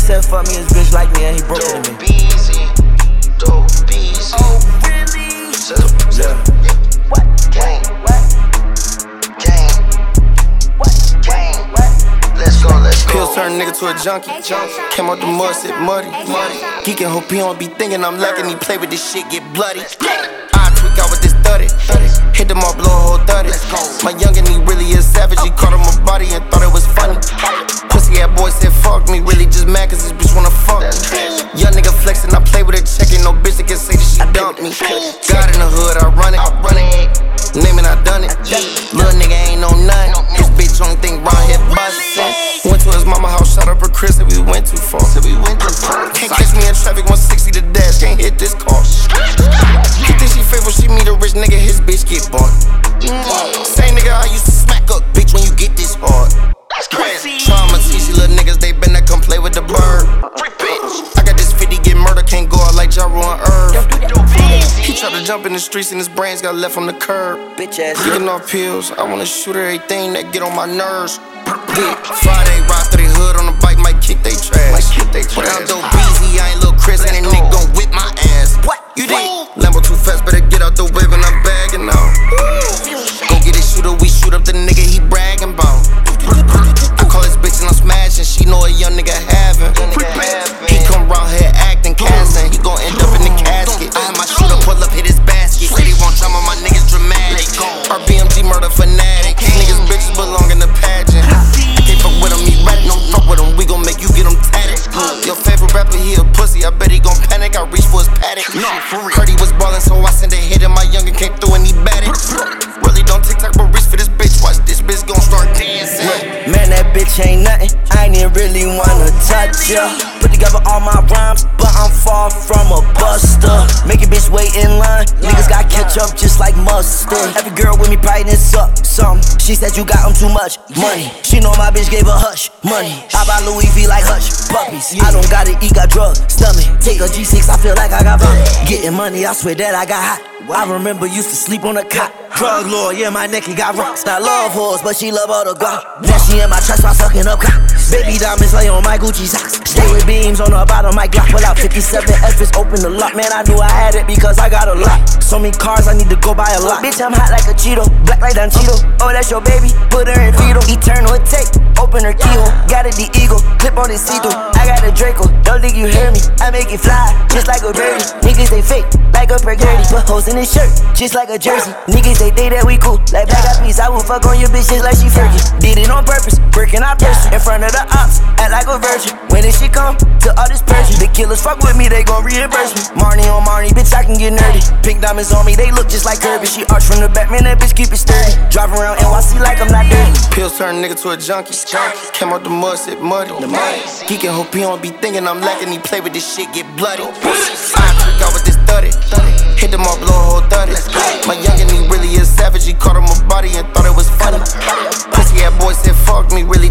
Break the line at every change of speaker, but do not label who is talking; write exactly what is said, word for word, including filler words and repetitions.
said fuck me, his bitch like me, and he broke it to me.
Beezy, dope Beezy.
Oh, really?
Yeah. What? Gang. What? Gang. What? Gang. What? Let's go, let's go.
Pills turn nigga to a junkie. Came out the mud, sit muddy. Geekin' hope he don't be thinking I'm lacking. He play with this shit, get bloody. I tweak out with this thirty. Hit them all, blow a whole thirty. My youngin', he really is savage. He caught him a body and thought it was funny. Pussy ass boy said fuck me. Really just mad cause this bitch wanna fuck me. Young nigga flexin', I play with a check. Ain't no bitch that can say that she dumped me. God in the hood, I run it. Name it, I done it. Little nigga ain't no none. This bitch only thing round here bustin'. Went to his mama house, shot up her Chris, and we went too far.
We went too far.
Can't catch me in traffic, one sixty the dash, can't hit this car. He think she faithful, she meet a rich nigga, his bitch get bought. Same nigga I used to smack up, bitch, when you get this hard. Trauma teach you little niggas, they been to come play with the bird. I got this fifty, get murder, can't go out like Jaru on Earth. He tried to jump in the streets and his brains got left on the curb.
Bitch ass.
Geeking off pills, I wanna shoot everything that get on my nerves. Yeah. Friday, ride through the hood on the bike, might kick they trash. But I'm dope Beezy, I ain't Lil Chris, and a nigga gon' whip my ass. What? You did? Lambo too fast, better get out the whip and I'm bagging out. Go get his shooter, we shoot up the nigga he bragging about. I call his bitch and I'm smashing, she know a young nigga having. He come round here acting, casting, he gon' end up in the casket. I had my shooter pull up, hit his basket. Said he won't tell me my niggas dramatic. Our B M G murder fanatic. These niggas bitches belong in the pageant. Can't fuck with him, he rat, no fuck with him. We gon' make you get him tatted. Your favorite rapper, he a pussy, I bet he gon' panic. I reach for his paddock. Heard he was ballin', so I sent a hit and my youngin' came through and he batted. Really don't TikTok, but reach for this bitch. Watch this bitch gon' start dancing.
Man, that bitch ain't nothing. I ain't even really wanna touch ya. Put together all my rhymes, but I'm far from a buster. Make a bitch wait in line. Niggas got catch up just like mustard. Every girl with me probably done suck some. She said you got 'em too much money. She know my bitch gave her hush money. I buy Louis V like hush puppies. I don't gotta eat, got drug stomach. Take a G six, I feel like I got vomit. Getting money, I swear that I got hot. I remember used to sleep on a cot. Drug lord, yeah, my neck, he got rocks. I love hoes, but she love all the guap. Now she in my chest while sucking up cock. Baby diamonds lay on my Gucci socks. Stay with beams on the bottom, my Glock. Pull out fifty-seven F, it's open the lock. Man, I knew I had it because I got a lot. So many cars, I need to go buy a lot. Bitch, I'm hot like a Cheeto, black like Don Cheeto. Oh, that's your baby, put her in fetal. Eternal tape, open her keyhole. Got it, the eagle, clip on the see-through. I got a Draco, don't think you hear me. I make it fly, just like a birdie. Niggas, they fake, like a Purgerty. Put hoes in his shirt, just like a jersey. Niggas, they think that we cool, like black eyed peas. I will fuck on your bitch just like she Fergie. Did it on purpose, breaking our purse. In front of the ops, act like a virgin. When this shit come to all this purchase, the killers fuck with me, they gon' reimburse me. Marnie on Marnie, bitch, I can get nerdy. Pink diamonds on me, they look just like Kirby. She arch from the back, man, that bitch keep it sturdy. Drive around N Y C like I'm not dirty.
Pills turn nigga to a junkie. Came out the mud, sit muddy. Geekin' hope he don't be thinking I'm lacking. He play with this shit, get bloody. I trick out with this thirty. Hit them all, blow a whole thirty. My youngin', he really is savage. He caught him a body and thought it was funny. Pussy ass boy said fuck me, really